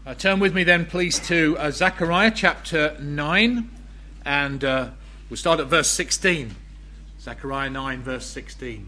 Turn with me then, please, to Zechariah chapter 9, and we'll start at verse 16. Zechariah 9, verse 16.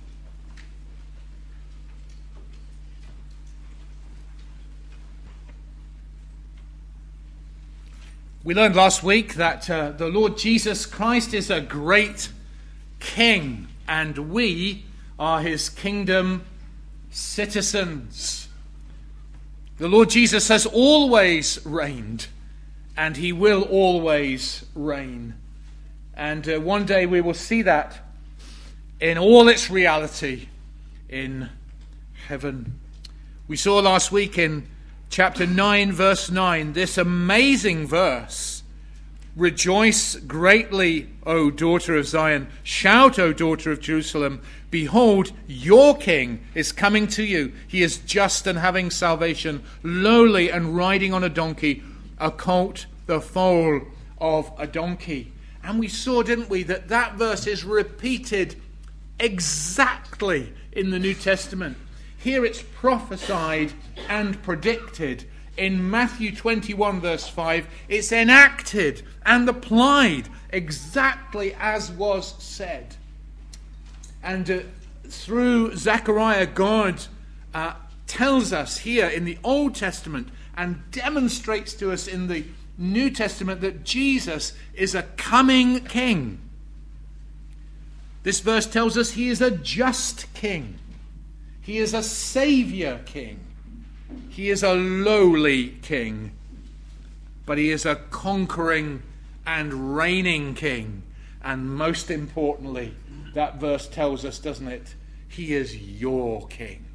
We learned last week that the Lord Jesus Christ is a great King, and we are his kingdom citizens. The Lord Jesus has always reigned, and he will always reign. And one day we will see that in all its reality in heaven. We saw last week in chapter 9, verse 9, this amazing verse. Rejoice greatly, O daughter of Zion. Shout, O daughter of Jerusalem. Behold, your king is coming to you. He is just and having salvation, lowly and riding on a donkey, a colt, the foal of a donkey. And we saw, didn't we, that verse is repeated exactly in the New Testament. Here it's prophesied and predicted. In Matthew 21, verse 5, it's enacted and applied exactly as was said. And through Zechariah, God tells us here in the Old Testament and demonstrates to us in the New Testament that Jesus is a coming king. This verse tells us he is a just king. He is a savior king. He is a lowly king. But he is a conquering and reigning king. And most importantly, that verse tells us, doesn't it? He is your king.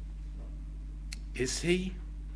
Is he?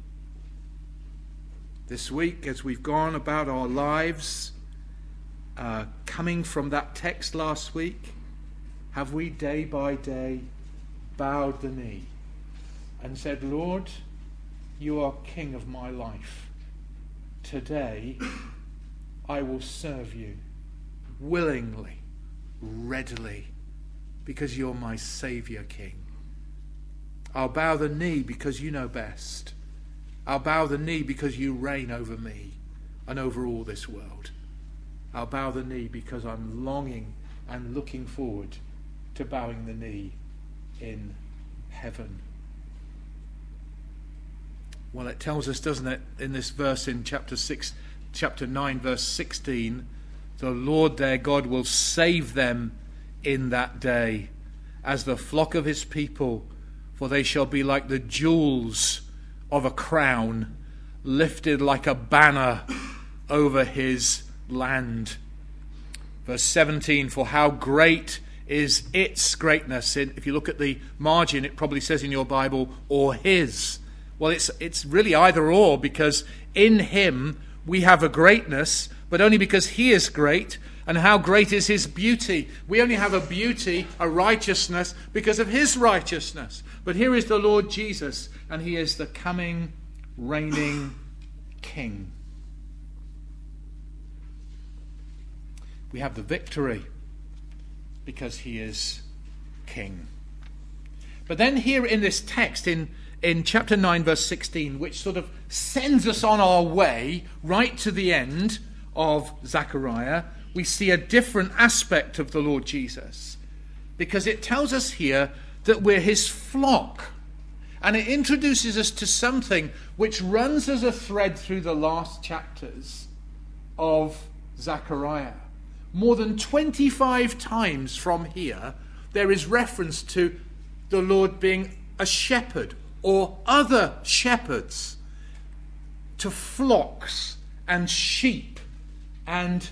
This week, as we've gone about our lives, coming from that text last week, have we day by day bowed the knee and said, Lord, you are king of my life. Today, I will serve you willingly, readily, because you're my Saviour King. I'll bow the knee because you know best. I'll bow the knee because you reign over me and over all this world. I'll bow the knee because I'm longing and looking forward to bowing the knee in heaven. Well, it tells us, doesn't it, in this verse in chapter 9, verse 16, the Lord their God will save them in that day as the flock of his people, for they shall be like the jewels of a crown, lifted like a banner over his land. Verse 17, for how great is its greatness. If you look at the margin, it probably says in your Bible, or his. Well, it's really either or, because in him we have a greatness, but only because he is great. And how great is his beauty? We only have a beauty, a righteousness, because of his righteousness. But here is the Lord Jesus, and he is the coming, reigning King. We have the victory because he is King. But then here in this text, in chapter 9, verse 16, which sort of sends us on our way right to the end of Zechariah, we see a different aspect of the Lord Jesus, because it tells us here that we're his flock. And it introduces us to something which runs as a thread through the last chapters of Zechariah. More than 25 times from here, there is reference to the Lord being a shepherd or other shepherds to flocks and sheep and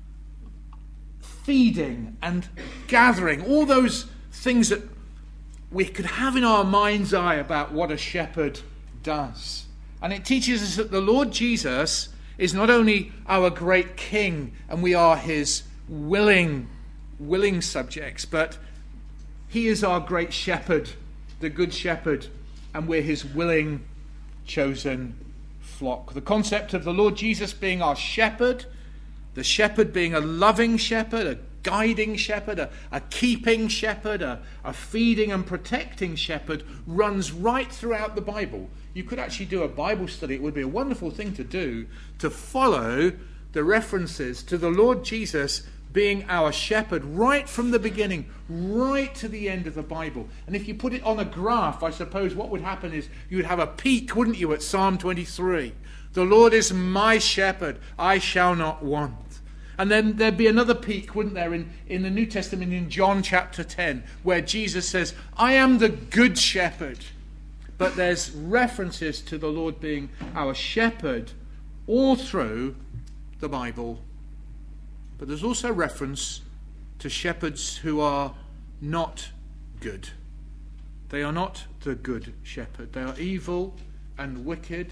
feeding and gathering, all those things that we could have in our mind's eye about what a shepherd does. And it teaches us that the Lord Jesus is not only our great King and we are his willing subjects, but he is our great shepherd, the good shepherd, and we're his willing, chosen flock. The concept of the Lord Jesus being our shepherd, the shepherd being a loving shepherd, a guiding shepherd, a keeping shepherd, a feeding and protecting shepherd runs right throughout the Bible. You could actually do a Bible study. It would be a wonderful thing to do, to follow the references to the Lord Jesus being our shepherd right from the beginning, right to the end of the Bible. And if you put it on a graph, I suppose what would happen is you would have a peak, wouldn't you, at Psalm 23. The Lord is my shepherd, I shall not want. And then there'd be another peak, wouldn't there, in the New Testament in John chapter 10, where Jesus says, I am the good shepherd. But there's references to the Lord being our shepherd all through the Bible. But there's also reference to shepherds who are not good. They are not the good shepherd. They are evil and wicked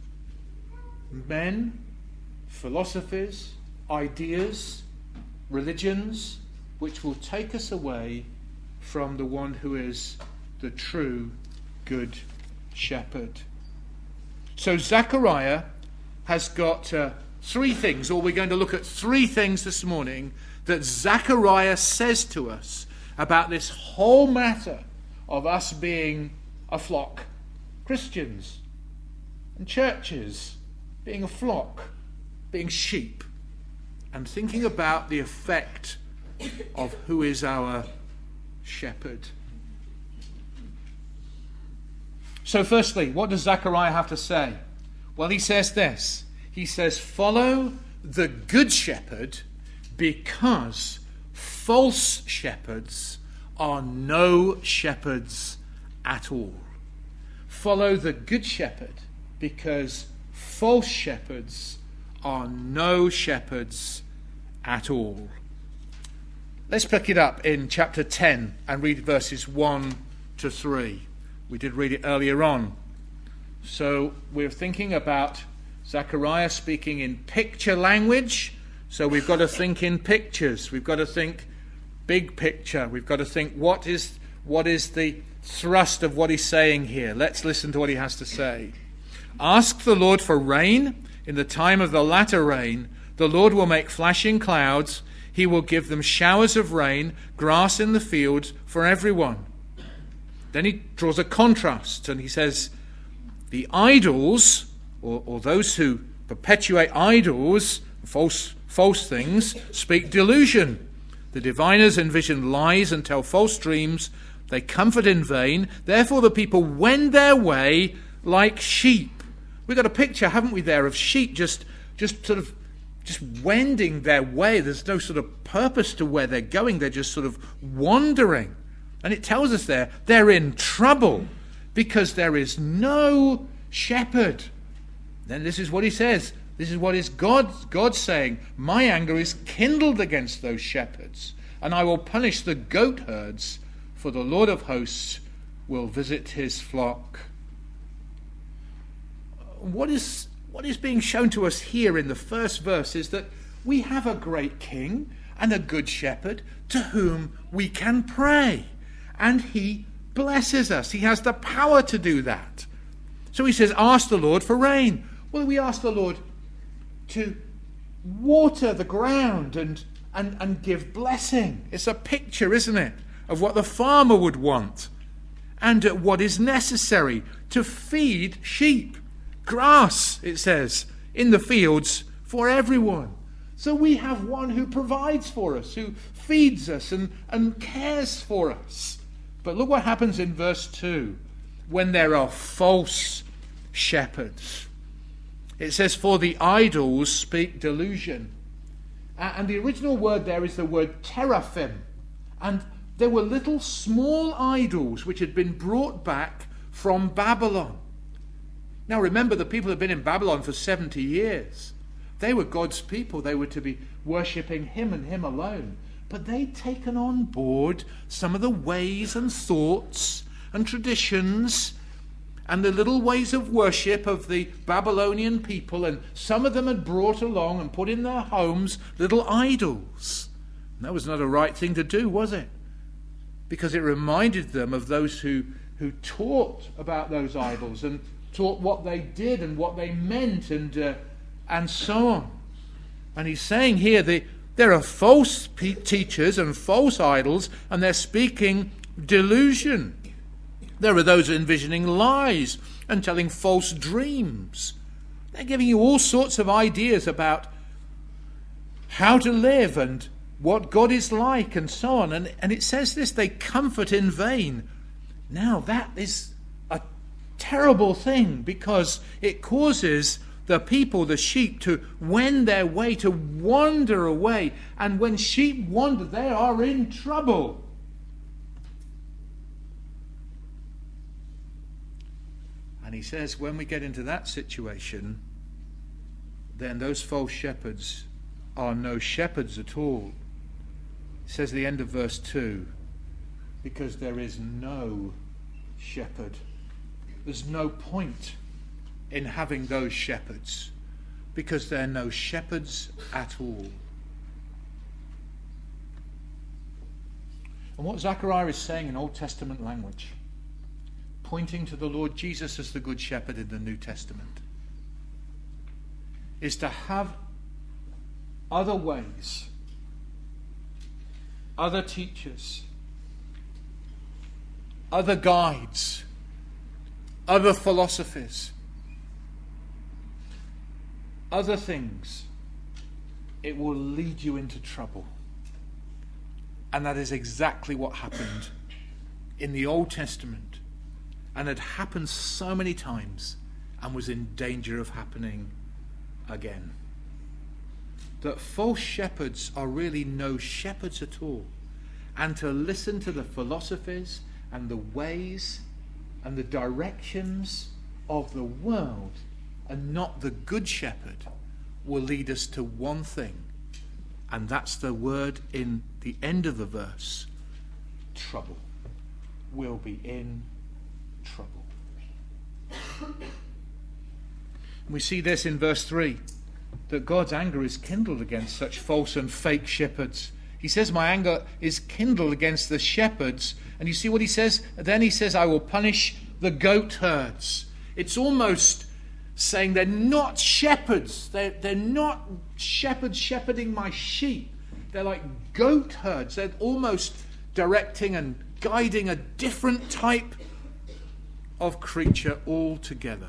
men, philosophies, ideas, religions, which will take us away from the one who is the true good shepherd. So Zechariah has got three things, or we're going to look at three things this morning that Zechariah says to us about this whole matter of us being a flock, Christians and churches being a flock, being sheep, and thinking about the effect of who is our shepherd. So firstly, what does Zechariah have to say? Well, he says this. He says, follow the good shepherd, because false shepherds are no shepherds at all. Follow the good shepherd, because false shepherds are no shepherds at all. Let's pick it up in chapter 10 and read verses 1 to 3. We did read it earlier on. So we're thinking about Zechariah speaking in picture language. So we've got to think in pictures. We've got to think big picture. We've got to think what is the thrust of what he's saying here. Let's listen to what he has to say. Ask the Lord for rain in the time of the latter rain. The Lord will make flashing clouds. He will give them showers of rain, grass in the fields for everyone. Then he draws a contrast and he says, the idols, or those who perpetuate idols, false things, speak delusion. The diviners envision lies and tell false dreams. They comfort in vain. Therefore the people wend their way like sheep. We've got a picture, haven't we, there, of sheep just wending their way. There's no sort of purpose to where they're going. They're just sort of wandering. And it tells us there, they're in trouble because there is no shepherd. Then this is what he says. This is what is God saying. My anger is kindled against those shepherds, and I will punish the goat herds, for the Lord of hosts will visit his flock. What is being shown to us here in the first verse is that we have a great king and a good shepherd to whom we can pray, and he blesses us. He has the power to do that. So he says, ask the Lord for rain. Well, we ask the Lord to water the ground and give blessing. It's a picture, isn't it, of what the farmer would want and what is necessary to feed sheep. Grass, it says, in the fields for everyone. So we have one who provides for us, who feeds us and cares for us. But look what happens in verse 2, when there are false shepherds. It says, for the idols speak delusion. And the original word there is the word teraphim. And there were little small idols which had been brought back from Babylon. Now remember, the people had been in Babylon for 70 years. They were God's people. They were to be worshipping him and him alone. But they'd taken on board some of the ways and thoughts and traditions and the little ways of worship of the Babylonian people, and some of them had brought along and put in their homes little idols. And that was not a right thing to do, was it? Because it reminded them of those who taught about those idols and taught what they did and what they meant and so on. And he's saying here there There are false teachers and false idols, and they're speaking delusion. There are those envisioning lies and telling false dreams. They're giving you all sorts of ideas about how to live and what God is like and so on. And it says this, they comfort in vain. Now that is a terrible thing, because it causes the people, the sheep, to wend their way, to wander away. And when sheep wander, they are in trouble. And he says when we get into that situation, then those false shepherds are no shepherds at all. It says at the end of verse 2, because there is no shepherd. There's no point in having those shepherds, because they're no shepherds at all. And what Zechariah is saying in Old Testament language, pointing to the Lord Jesus as the Good Shepherd in the New Testament, is to have other ways, other teachers, other guides, other philosophies, other things. It will lead you into trouble. And that is exactly what happened in the Old Testament, and had happened so many times and was in danger of happening again. That false shepherds are really no shepherds at all. And to listen to the philosophies and the ways and the directions of the world and not the Good Shepherd will lead us to one thing. And that's the word in the end of the verse: trouble. We'll be in trouble. We see this in verse 3, that God's anger is kindled against such false and fake shepherds. He says, my anger is kindled against the shepherds. And you see what he says? Then he says, I will punish the goat herds. It's almost saying they're not shepherds. They're not shepherds shepherding my sheep. They're like goat herds. They're almost directing and guiding a different type of creature altogether.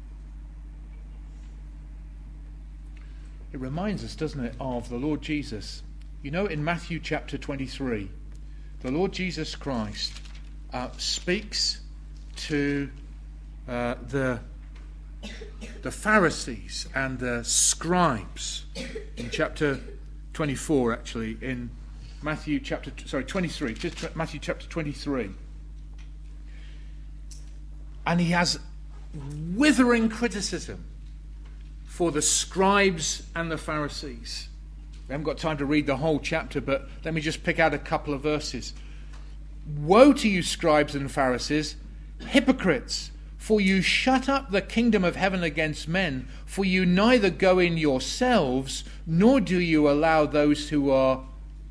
It reminds us, doesn't it, of the Lord Jesus. You know, in Matthew chapter 23, the Lord Jesus Christ speaks to the Pharisees and the scribes in chapter 24, actually, in Matthew chapter 23, just Matthew chapter 23. And he has withering criticism for the scribes and the Pharisees. We haven't got time to read the whole chapter, but let me just pick out a couple of verses. Woe to you, scribes and Pharisees, hypocrites! For you shut up the kingdom of heaven against men, for you neither go in yourselves, nor do you allow those who are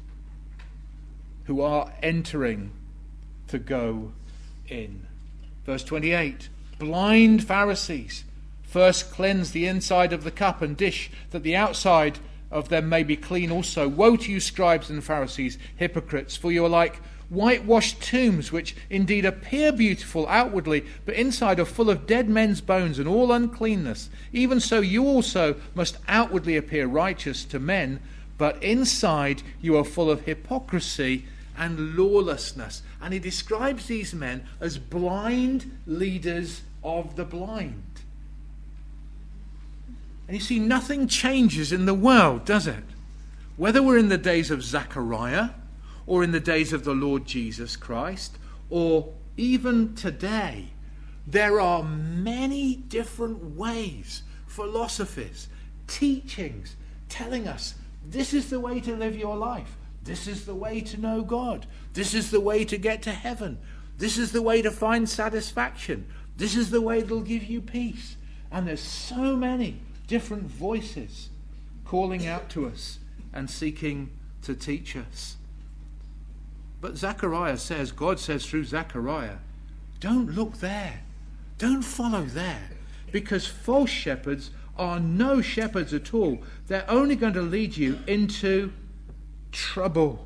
entering to go in. Verse 28, blind Pharisees, first cleanse the inside of the cup and dish, that the outside of them may be clean also. Woe to you, scribes and Pharisees, hypocrites, for you are like whitewashed tombs, which indeed appear beautiful outwardly, but inside are full of dead men's bones and all uncleanness. Even so you also must outwardly appear righteous to men, but inside you are full of hypocrisy and lawlessness. And he describes these men as blind leaders of the blind. And you see, nothing changes in the world, does it? Whether we're in the days of Zechariah, or in the days of the Lord Jesus Christ, or even today, there are many different ways, philosophies, teachings, telling us this is the way to live your life. This is the way to know God. This is the way to get to heaven. This is the way to find satisfaction. This is the way that'll give you peace. And there's so many different voices calling out to us and seeking to teach us. But Zechariah says, God says through Zechariah, don't look there. Don't follow there. Because false shepherds are no shepherds at all. They're only going to lead you into trouble.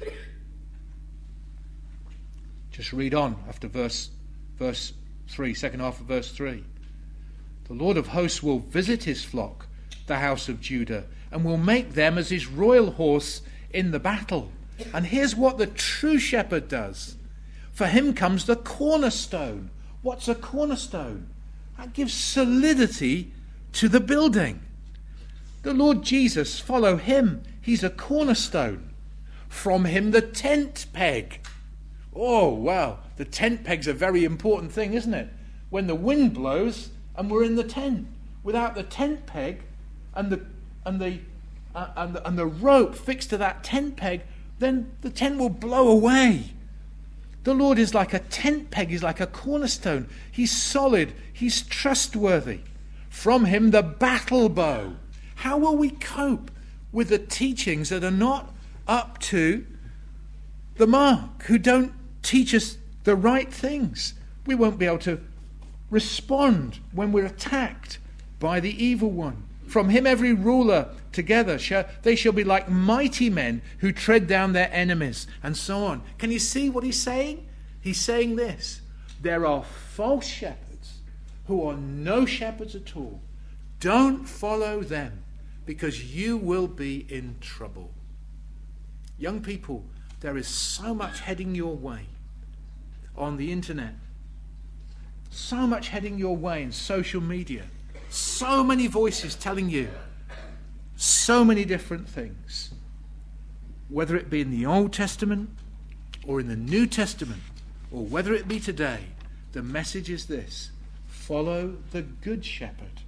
Just read on after verse 3, second half of verse 3. The Lord of hosts will visit his flock, the house of Judah, and will make them as his royal horse in the battle. And here's what the true shepherd does. For him comes the cornerstone. What's a cornerstone? That gives solidity to the building. The Lord Jesus, follow him. He's a cornerstone. From him the tent peg. Oh, wow. The tent peg's a very important thing, isn't it? When the wind blows and we're in the tent. Without the tent peg and the rope fixed to that tent peg, then the tent will blow away. The Lord is like a tent peg. He's like a cornerstone. He's solid. He's trustworthy. From him the battle bow. How will we cope with the teachings that are not up to the mark, who don't teach us the right things? We won't be able to respond when we're attacked by the evil one. From him every ruler together, they shall be like mighty men who tread down their enemies, and so on. Can you see what he's saying? He's saying this. There are false shepherds who are no shepherds at all. Don't follow them, because you will be in trouble. Young people, there is so much heading your way on the internet. So much heading your way in social media. So many voices telling you so many different things. Whether it be in the Old Testament or in the New Testament, or whether it be today, the message is this: follow the Good Shepherd.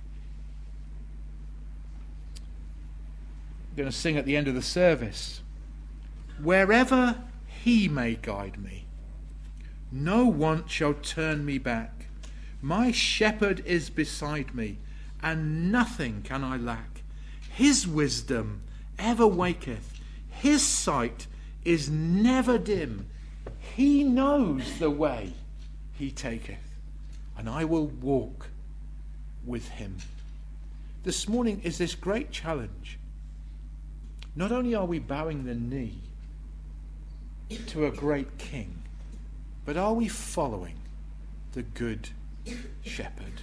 I'm going to sing at the end of the service. Wherever he may guide me, no want shall turn me back. My shepherd is beside me, and nothing can I lack. His wisdom ever waketh, his sight is never dim. He knows the way he taketh, and I will walk with him. This morning is this great challenge. Not only are we bowing the knee to a great king, but are we following the Good Shepherd?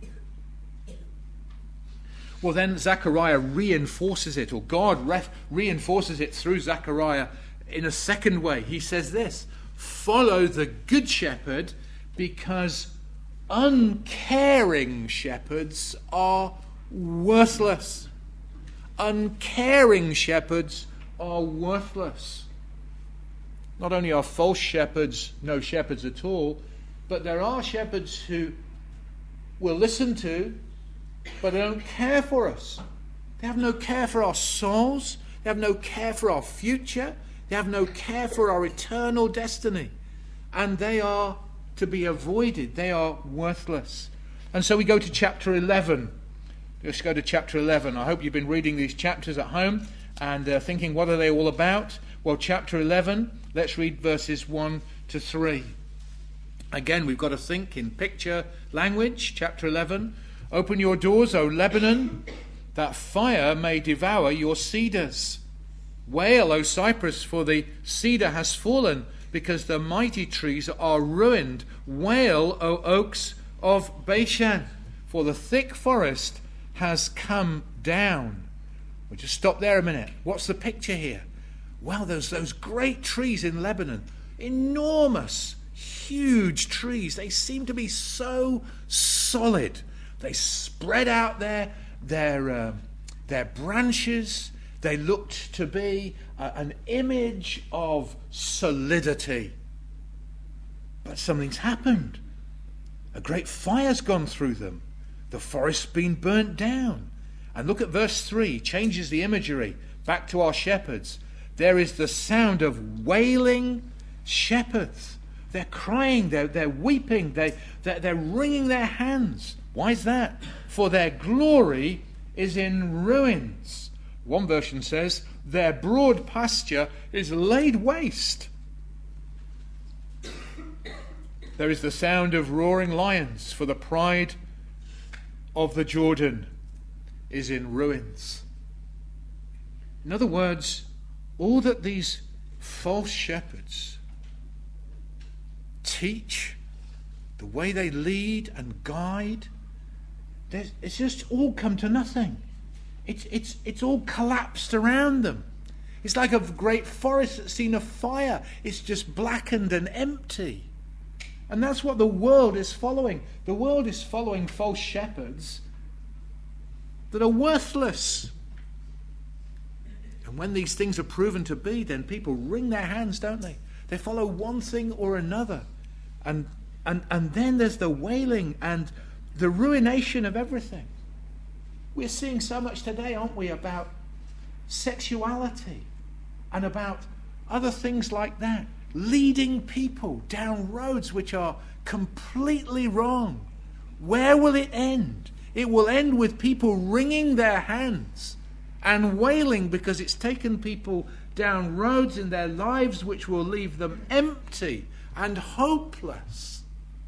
Well, then Zechariah reinforces it, or God reinforces it through Zechariah in a second way. He says this: follow the Good Shepherd, because uncaring shepherds are worthless. Uncaring shepherds are worthless. Not only are false shepherds no shepherds at all, but there are shepherds who will listen to, but they don't care for us. They have no care for our souls. They have no care for our future. They have no care for our eternal destiny. And they are to be avoided. They are worthless. And so we go to chapter 11. Let's go to chapter 11. I hope you've been reading these chapters at home and thinking, what are they all about? Well, chapter 11, let's read verses 1 to 3. Again, we've got to think in picture language. Chapter 11. Open your doors, O Lebanon, that fire may devour your cedars. Wail, O Cyprus, for the cedar has fallen, because the mighty trees are ruined. Wail, O oaks of Bashan, for the thick forest has come down. We'll just stop there a minute. What's the picture here? Well, there's those great trees in Lebanon. Enormous, huge trees. They seem to be so solid. They spread out their branches. They looked to be an image of solidity. But something's happened. A great fire's gone through them. The forest's been burnt down. And look at verse 3. Changes the imagery back to our shepherds. There is the sound of wailing shepherds. They're crying, they're weeping, they're wringing their hands. Why is that? For their glory is in ruins. One version says, their broad pasture is laid waste. There is the sound of roaring lions, for the pride of the Jordan is in ruins. In other words, all that these false shepherds teach, the way they lead and guide, it's just all come to nothing. It's all collapsed around them. It's like a great forest that's seen a fire. It's just blackened and empty. And that's what the world is following. The world is following false shepherds that are worthless. And when these things are proven to be, then people wring their hands, don't they? They follow one thing or another. And then there's the wailing and the ruination of everything. We're seeing so much today, aren't we, about sexuality and about other things like that, leading people down roads which are completely wrong. Where will it end? It will end with people wringing their hands and wailing because it's taken people down roads in their lives which will leave them empty and hopeless.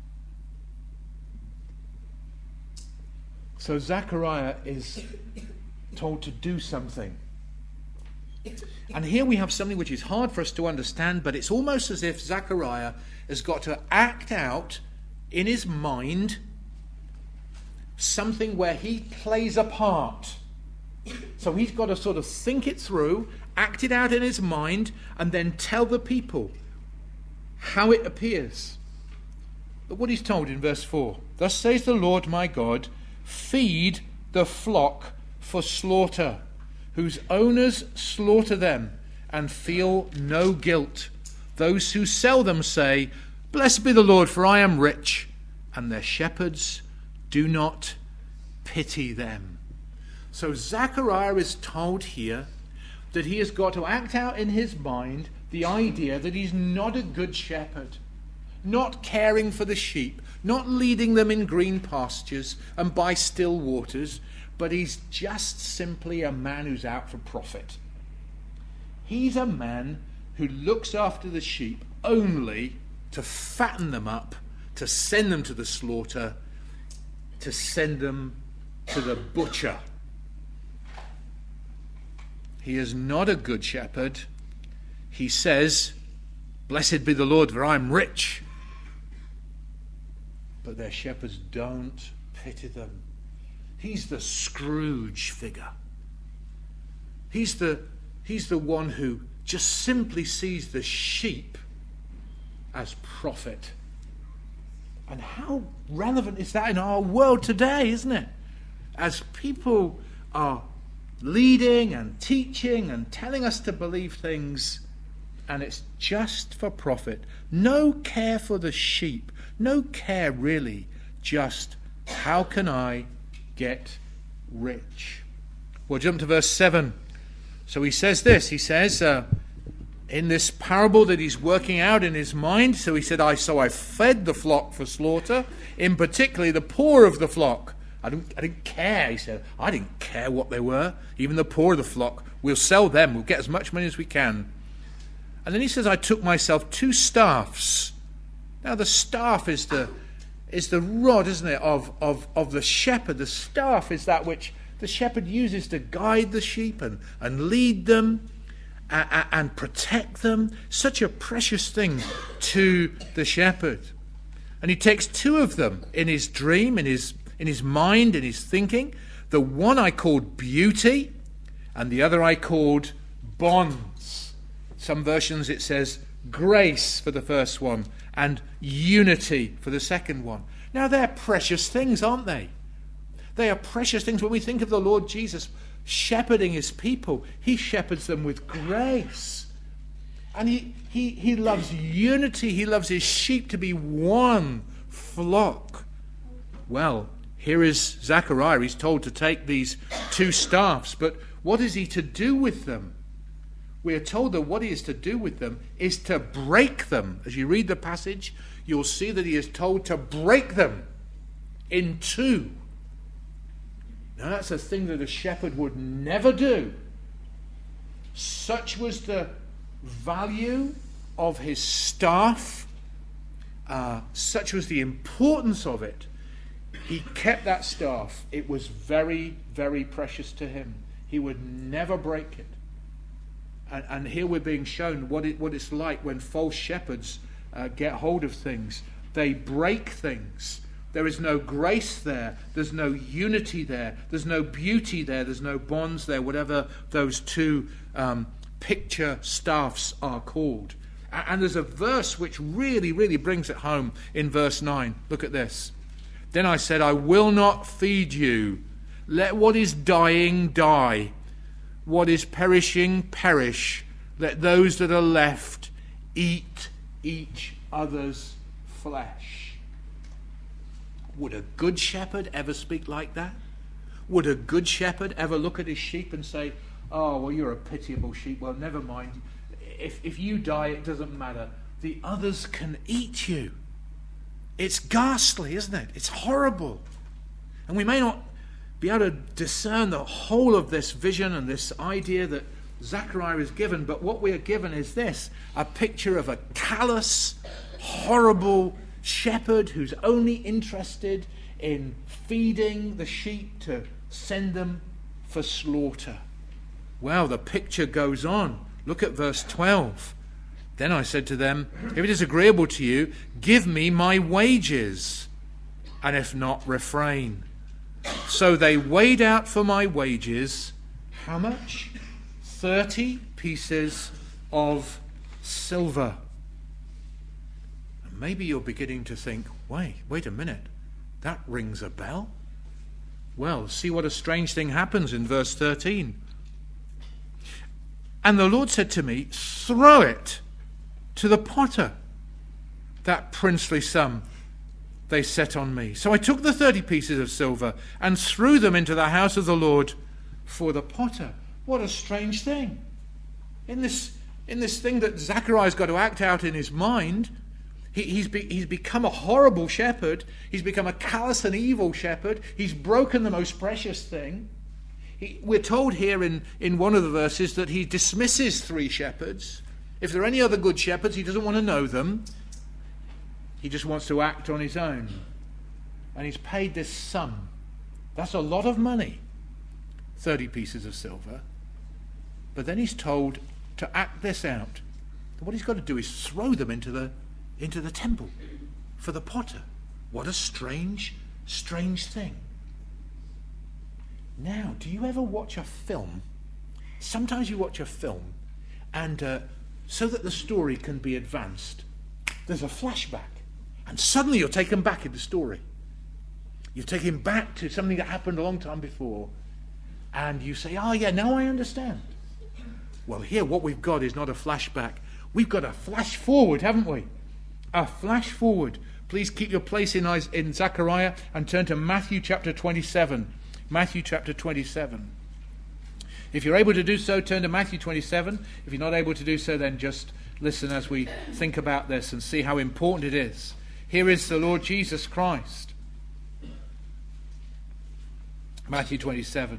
So Zechariah is told to do something. And here we have something which is hard for us to understand, but it's almost as if Zechariah has got to act out in his mind something where he plays a part. So he's got to sort of think it through, act it out in his mind, and then tell the people how it appears. But what he's told in verse 4, "Thus says the Lord my God, feed the flock for slaughter, whose owners slaughter them and feel no guilt. Those who sell them say, Blessed be the Lord, for I am rich, and their shepherds do not pity them." So Zechariah is told here that he has got to act out in his mind the idea that he's not a good shepherd, not caring for the sheep, not leading them in green pastures and by still waters, but he's just simply a man who's out for profit. He's a man who looks after the sheep only to fatten them up, to send them to the slaughter, to send them to the butcher. He is not a good shepherd. He says, "Blessed be the Lord, for I am rich." But their shepherds don't pity them. He's the Scrooge figure. He's the one who just simply sees the sheep as profit. And how relevant is that in our world today, isn't it? As people are leading and teaching and telling us to believe things, and it's just for profit. No care for the sheep. No care really. Just how can I get rich? We'll jump to verse 7. So he says this. He says in this parable that he's working out in his mind. So he said, I fed the flock for slaughter, in particularly the poor of the flock. I didn't care, he said. I didn't care what they were. Even the poor of the flock. We'll sell them. We'll get as much money as we can. And then he says, I took myself 2 staffs. Now the staff is the rod, isn't it, of the shepherd. The staff is that which the shepherd uses to guide the sheep and lead them and protect them. Such a precious thing to the shepherd. And he takes 2 of them in his dream, in his mind, in his thinking. The one I called beauty, and the other I called bonds. Some versions it says grace for the first one, and unity for the second one. Now they're precious things, aren't they? They are precious things. When we think of the Lord Jesus shepherding his people, he shepherds them with grace. And he loves unity. He loves his sheep to be one flock. Well, here is Zechariah. He's told to take these 2 staffs, but what is he to do with them? We are told that what he is to do with them is to break them. As you read the passage, you'll see that he is told to break them in 2. Now that's a thing that a shepherd would never do. Such was the value of his staff. Such was the importance of it. He kept that staff. It was very, very precious to him. He would never break it. And here we're being shown what it's like when false shepherds get hold of things. They break things. There is no grace there. There's no unity there. There's no beauty there. There's no bonds there, whatever those two picture staffs are called. And there's a verse which really, really brings it home in verse 9. Look at this. Then I said, I will not feed you. Let what is dying die. What is perishing perish. Let those that are left eat each other's flesh. Would a good shepherd ever speak like that? Would a good shepherd ever look at his sheep and say, oh, well, you're a pitiable sheep. Well, never mind. If you die, it doesn't matter. The others can eat you. It's ghastly, isn't it? It's horrible. And we may not be able to discern the whole of this vision and this idea that Zechariah is given, but what we are given is this, a picture of a callous, horrible shepherd who's only interested in feeding the sheep to send them for slaughter. Well, the picture goes on. Look at verse 12. Then I said to them, if it is agreeable to you, give me my wages, and if not, refrain. So they weighed out for my wages, how much? 30 pieces of silver. And maybe you're beginning to think, wait a minute, that rings a bell. Well, see what a strange thing happens in verse 13. And the Lord said to me, throw it to the potter, that princely sum they set on me. So I took the 30 pieces of silver and threw them into the house of the Lord for the potter. What a strange thing. In this thing that Zechariah's got to act out in his mind, he's become a horrible shepherd. He's become a callous and evil shepherd. He's broken the most precious thing. We're told here in one of the verses that he dismisses 3 shepherds. If there are any other good shepherds, he doesn't want to know them. He just wants to act on his own. And he's paid this sum. That's a lot of money. 30 pieces of silver. But then he's told to act this out. What he's got to do is throw them into the temple for the potter. What a strange, strange thing. Now, do you ever watch a film? Sometimes you watch a film and so that the story can be advanced, there's a flashback. And suddenly you're taken back in the story. You're taken back to something that happened a long time before. And you say, oh yeah, now I understand. Well, here what we've got is not a flashback. We've got a flash forward, haven't we? A flash forward. Please keep your place in Zechariah and turn to Matthew chapter 27. Matthew chapter 27. If you're able to do so, turn to Matthew 27. If you're not able to do so, then just listen as we think about this and see how important it is. Here is the Lord Jesus Christ. Matthew 27.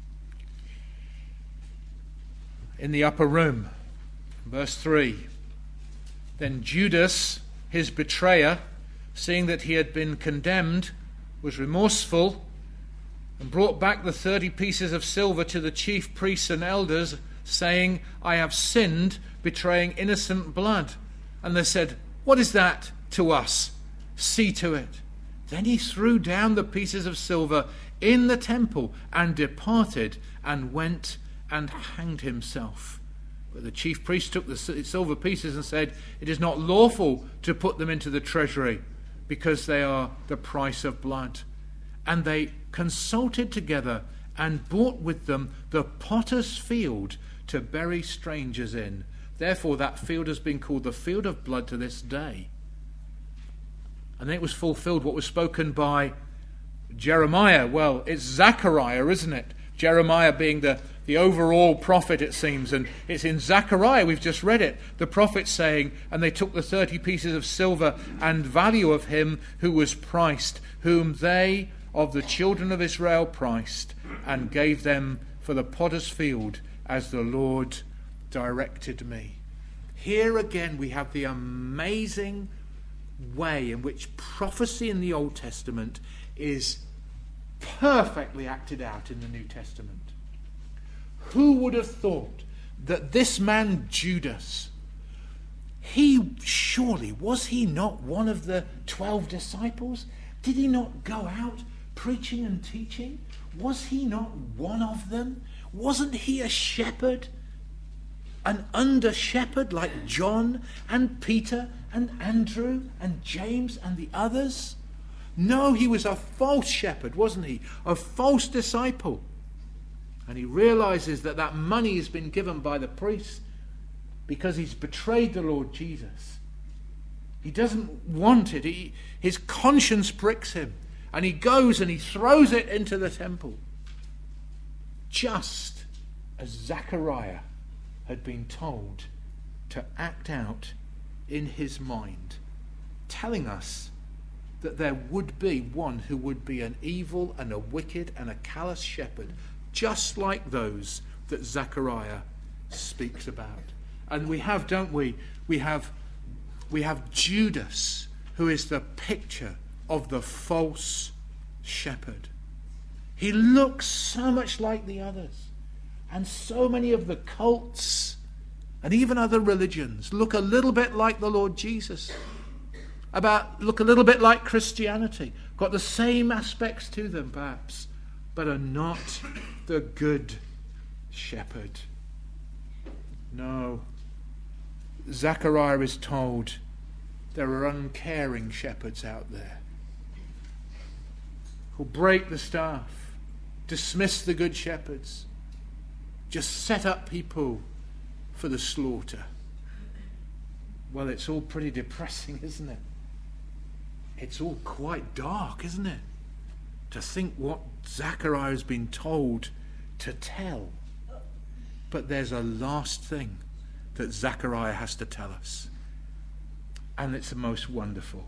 In the upper room, verse 3. Then Judas, his betrayer, seeing that he had been condemned, was remorseful and brought back the 30 pieces of silver to the chief priests and elders, saying, I have sinned, betraying innocent blood. And they said, what is that to us? See to it. Then he threw down the pieces of silver in the temple and departed and went and hanged himself. But the chief priest took the silver pieces and said, it is not lawful to put them into the treasury, because they are the price of blood. And they consulted together and bought with them the potter's field to bury strangers in. Therefore that field has been called the field of blood to this day. And then it was fulfilled what was spoken by Jeremiah. Well, it's Zechariah, isn't it? Jeremiah being the overall prophet, it seems. And it's in Zechariah, we've just read it. The prophet saying, and they took the 30 pieces of silver and value of him who was priced, whom they of the children of Israel priced, and gave them for the potter's field as the Lord directed me. Here again we have the amazing way in which prophecy in the Old Testament is perfectly acted out in the New Testament. Who would have thought that this man Judas, was he not one of the 12 disciples? Did he not go out preaching and teaching? Was he not one of them? Wasn't he a shepherd? An under shepherd like John and Peter and Andrew and James and the others? No, he was a false shepherd, wasn't he? A false disciple. And he realizes that money has been given by the priest because he's betrayed the Lord Jesus. He doesn't want it. His conscience pricks him. And he goes and he throws it into the temple. Just as Zechariah had been told to act out in his mind, telling us that there would be one who would be an evil and a wicked and a callous shepherd, just like those that Zechariah speaks about. And we have, don't we? We have Judas, who is the picture of the false shepherd. He looks so much like the others. And so many of the cults and even other religions look a little bit like the Lord Jesus. Look a little bit like Christianity. Got the same aspects to them, perhaps, but are not the good shepherd. No. Zechariah is told there are uncaring shepherds out there who'll break the staff, dismiss the good shepherds, just set up people for the slaughter. Well, it's all pretty depressing, isn't it? It's all quite dark, isn't it? To think what Zechariah has been told to tell. But there's a last thing that Zechariah has to tell us. And it's the most wonderful.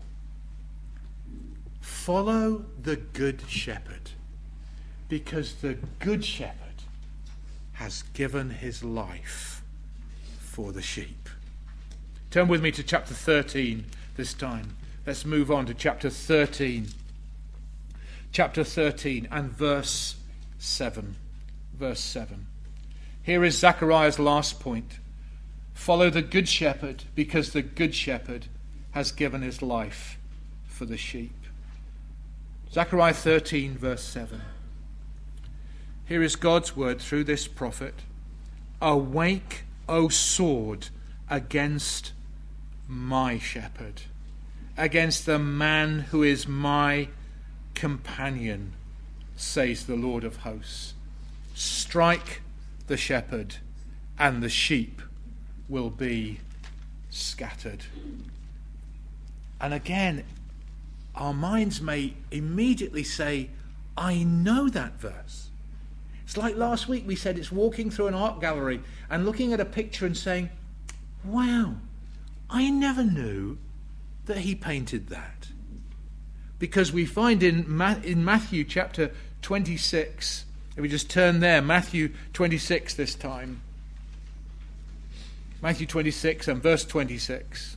Follow the good shepherd, because the good shepherd has given his life for the sheep. Turn with me to chapter 13 this time. Let's move on to chapter 13. Chapter 13 and verse 7. Verse 7. Here is Zechariah's last point. Follow the good shepherd, because the good shepherd has given his life for the sheep. Zechariah 13 verse 7. Here is God's word through this prophet. Awake, O sword, against my shepherd, against the man who is my companion, says the Lord of hosts. Strike the shepherd, and the sheep will be scattered. And again, our minds may immediately say, I know that verse. It's like last week we said it's walking through an art gallery and looking at a picture and saying, wow, I never knew that he painted that. Because we find in Matthew chapter 26, if we just turn there, Matthew 26 this time. Matthew 26 and verse 26.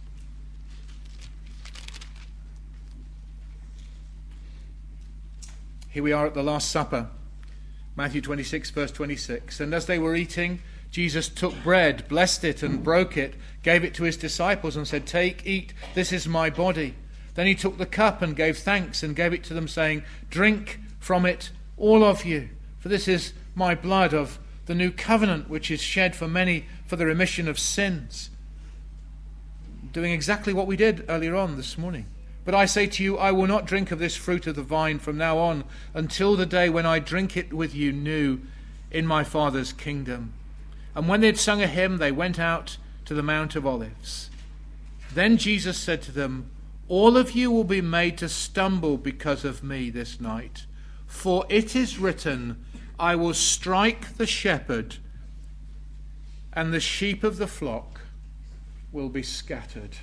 Here we are at the Last Supper. Matthew 26, verse 26. And as they were eating, Jesus took bread, blessed it, and broke it, gave it to his disciples, and said, Take, eat, this is my body. Then he took the cup and gave thanks, and gave it to them, saying, Drink from it, all of you, for this is my blood of the new covenant, which is shed for many for the remission of sins. Doing exactly what we did earlier on this morning. But I say to you, I will not drink of this fruit of the vine from now on until the day when I drink it with you new in my Father's kingdom. And when they had sung a hymn, they went out to the Mount of Olives. Then Jesus said to them, All of you will be made to stumble because of me this night. For it is written, I will strike the shepherd, and the sheep of the flock will be scattered.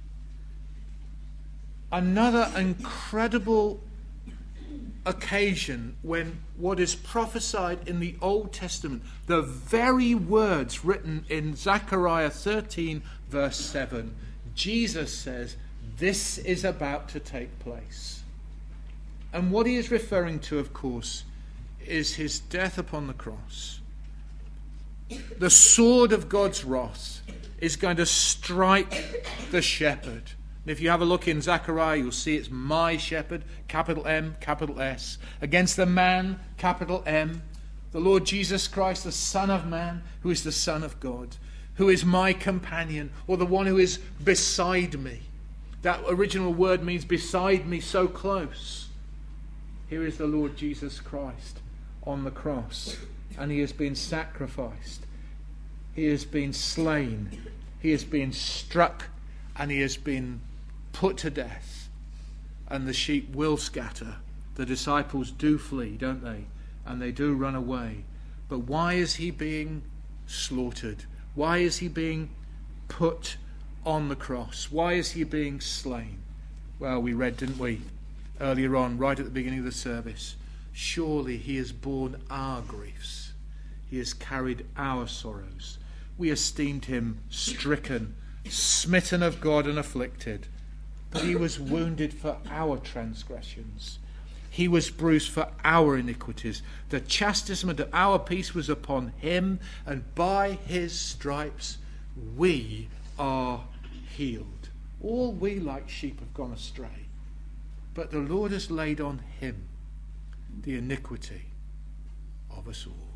Another incredible occasion when what is prophesied in the Old Testament, the very words written in Zechariah 13 verse 7, Jesus says, this is about to take place. And what he is referring to, of course, is his death upon the cross. The sword of God's wrath is going to strike the shepherd. And if you have a look in Zechariah, you'll see it's my shepherd, capital M, capital S, against the man, capital M, the Lord Jesus Christ, the Son of Man, who is the Son of God, who is my companion, or the one who is beside me. That original word means beside me, so close. Here is the Lord Jesus Christ on the cross, and he has been sacrificed. He has been slain. He has been struck, and he has been put to death. And the sheep will scatter. The disciples do flee, don't they? And they do run away. But why is he being slaughtered? Why is he being put on the cross? Why is he being slain? Well, we read, didn't we, earlier on, right at the beginning of the service. Surely he has borne our griefs. He has carried our sorrows. We esteemed him stricken, smitten of God and afflicted. But he was wounded for our transgressions. He was bruised for our iniquities. The chastisement of our peace was upon him, and by his stripes we are healed. All we like sheep have gone astray, but the Lord has laid on him the iniquity of us all.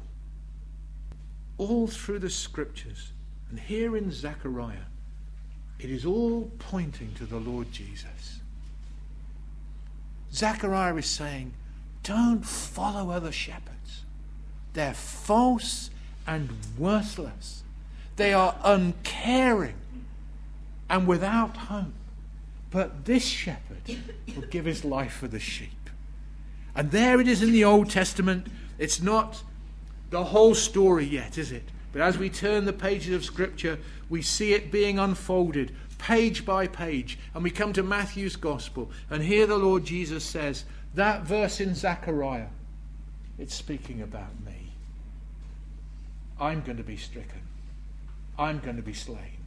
All through the scriptures, and here in Zechariah, it is all pointing to the Lord Jesus. Zechariah is saying, don't follow other shepherds. They're false and worthless. They are uncaring and without hope. But this shepherd will give his life for the sheep. And there it is in the Old Testament. It's not the whole story yet, is it? But as we turn the pages of Scripture, we see it being unfolded page by page. And we come to Matthew's Gospel. And here the Lord Jesus says, that verse in Zechariah, it's speaking about me. I'm going to be stricken. I'm going to be slain.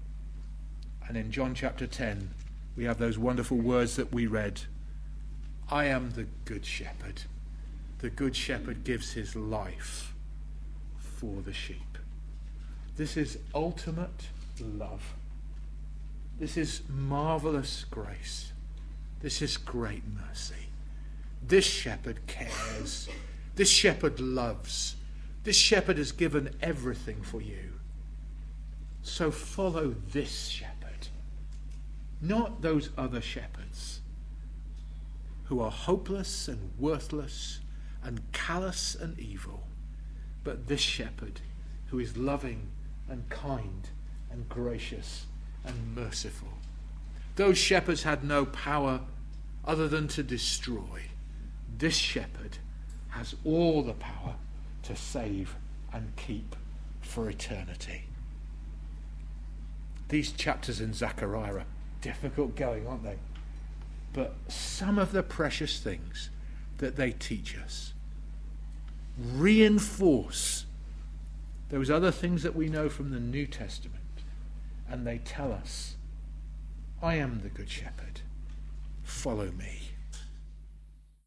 And in John chapter 10, we have those wonderful words that we read. I am the good shepherd. The good shepherd gives his life for the sheep. This is ultimate love. This is marvelous grace. This is great mercy. This shepherd cares. This shepherd loves. This shepherd has given everything for you. So follow this shepherd, not those other shepherds who are hopeless and worthless and callous and evil, but this shepherd who is loving and kind and gracious and merciful. Those shepherds had no power other than to destroy. This shepherd has all the power to save and keep for eternity. These chapters in Zechariah are difficult going, aren't they? But some of the precious things that they teach us reinforce those other things that we know from the New Testament. And they tell us, I am the good shepherd. Follow me.